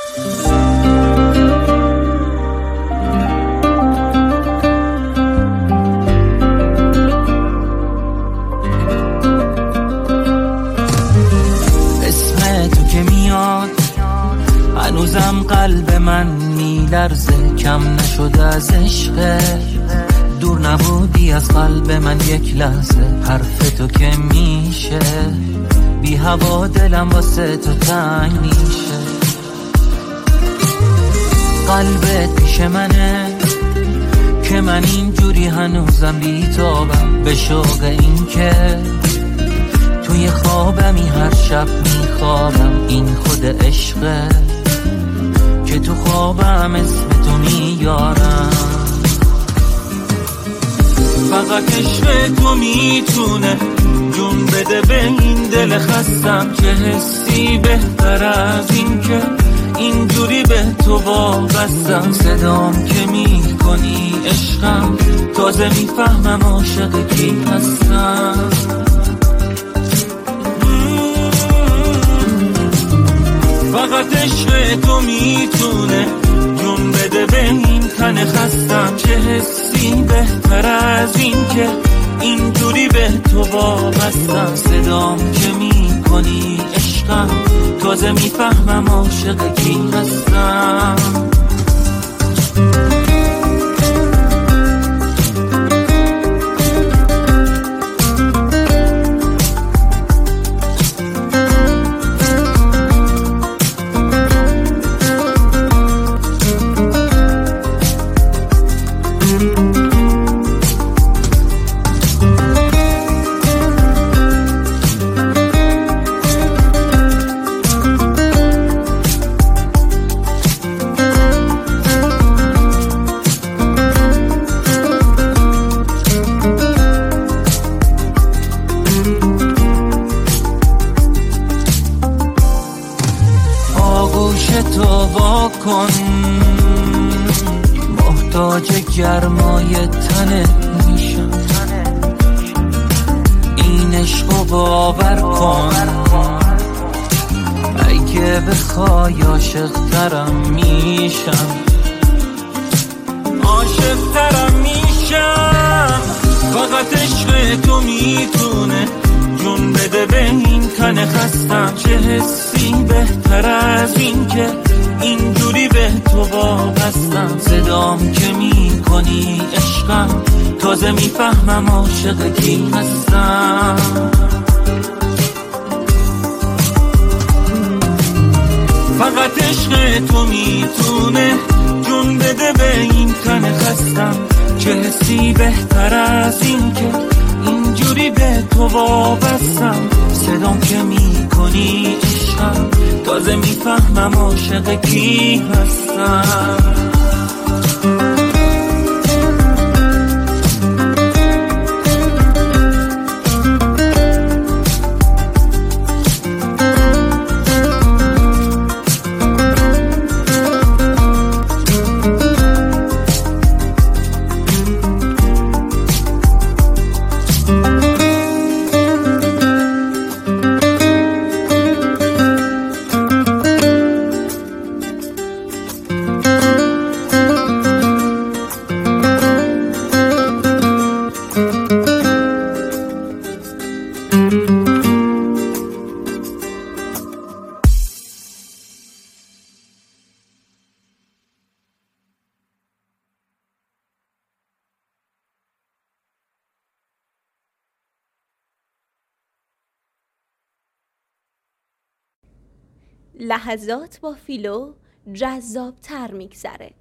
هنوزم قلب من میلرزه، کم نشده از عشق. دور نبودی از قلب من یک لحظه، حرف تو که میشه بی هوا دلم واسه تو تنگ میشه. قلبت پیش منه که من اینجوری هنوزم بیتابم، به شوق این که توی خوابمی هر شب میخوابم. این خود عشقه که تو خوابم اسم تو میارم. فقط عشق تو میتونه جون بده به این دل خستم، که حسی بهتر از این که اینجوری به تو وابستم. صدام که میکنی عشقم، تازه میفهمم عاشق کی هستم. فقط عشق تو میتونه جون بده به این تن خستم، چه حسی بهتر از این که اینجوری به تو وابستم. صدام که میکنی عشقم، تازه میفهمم عاشق کی هستم. تو واکن، محتاج گرمای تنت میشم. این عشقو باور کن، اگه بخوای عاشق ترم میشم. عاشق ترم میشم. فقط عشق تو میتونه جون بده به این تن خستم، چه حسی بهتر از این که اینجوری به تو وابستم. صدام که میکنی عشقم، تازه میفهمم عاشق کی هستم. فقط عشق تو میتونه جون بده به این تن خستم، چه حسی بهتر از این که اینجوری به تو وابستم. صدام که میکنی عشقم، تازه میفهمم عاشق کی هستم. لحظات با فیلو جذاب‌تر میگذره.